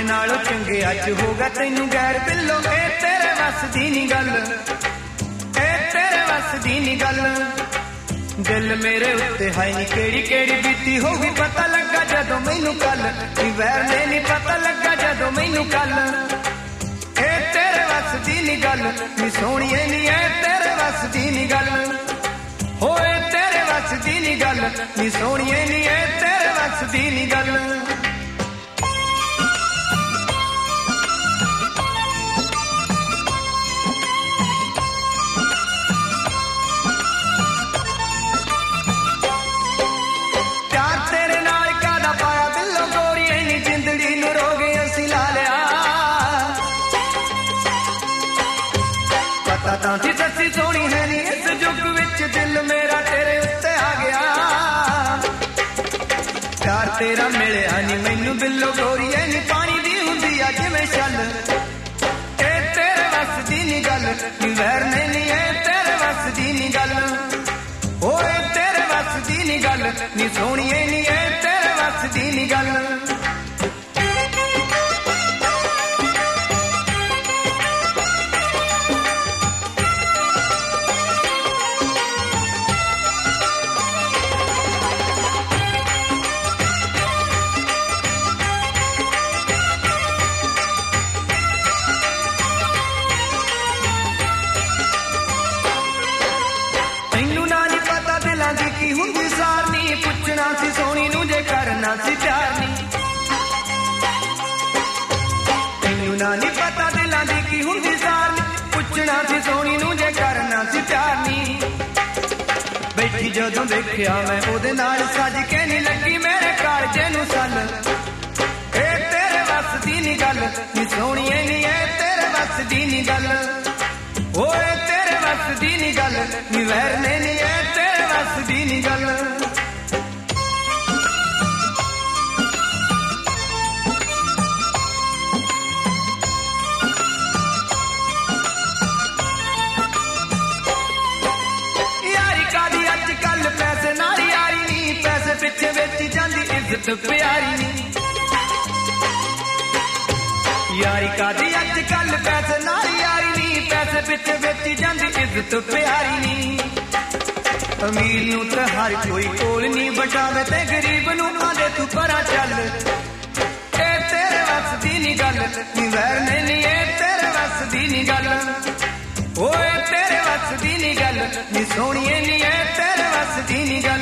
नालों चंगे अज होगा तैनू गैर बिल्लो ए तेरे वस दी नी गल ए तेरे वस दी नी गल दिल मेरे उत्ते हाई नी केड़ी केड़ी बीती होगी पता लगा जदों मैनू कल वैर ने नी पता लगा जदों मैनू कल ए तेरे वस दी नी गल नी सोहणीए नी ए तेरे वस दी नी गल होए तेरे वस दी नी गल नी सोहणीए नी ए तेरे वस दी नी गल तांती सच्ची सोनी है नी इस जुग विच दिल मेरा तेरे उत्ते आ गया प्यार तेरा मिलिया नी मैनू बिल्लो गोरीए नी पानी दी हुंदी आ जिवें छल ए तेरे वस दी नी गल नी वैर ने नी ए तेरे वस दी नी गल ओए तेरे वस दी नी गल नी सोहणीए नी ए तेरे वस दी नी गल की हुंदी सारनी पुछना सी सोनी नू जे करना सी प्यार नी तैनू ना नी पता दिलां दी की हुंदी सारनी पुछना सी सोनी नू जे करना सी प्यार नी बैठी जदों देखिया मैं ओदे नाल सज के नी लगी मेरे कालजे नू सल ए तेरे वस दी नी गल नी सोहणीए नी ए तेरे वस दी नी गल ओए तेरे वस दी नी गल नी वैर ने नी ए तेरे वस दी नी गल यारी कादी अज कल पैसे नाल यारी नी पैसे पिछे वेची जांदी इज्जत प्यारी नी यारी कादी अज कल पैसे नाल यारी नी पैसे पिछे वेची जांदी इज्जत प्यारी नी अमीर नू ते हर कोई कोल नी बचावे ते गरीब नू आंदे तू परा चल ए तेरे वस दी नी गल नी वैर ने नी ए तेरे वस दी नी गल ओए तेरे वस दी नी गल नी सोहणीए नी ए तेरे वस दी नी गल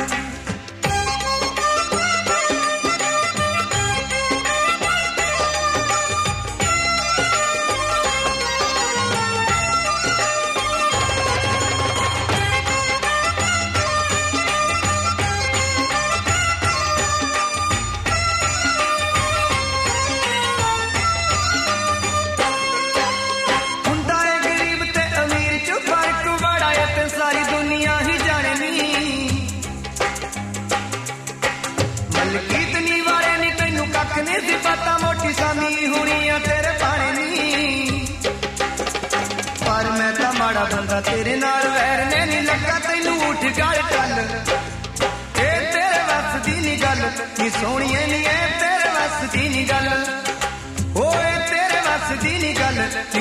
पता मोटी सामी हुणी तेरे पाने नी पर मैं तो माड़ा बंदा तेरे नाल वैर ने नी लगा तैनू उठ गल टल ए तेरे वस दी नी गल नी सोहणीए नी ए तेरे वस दी नी गल ओए तेरे वस दी नी गल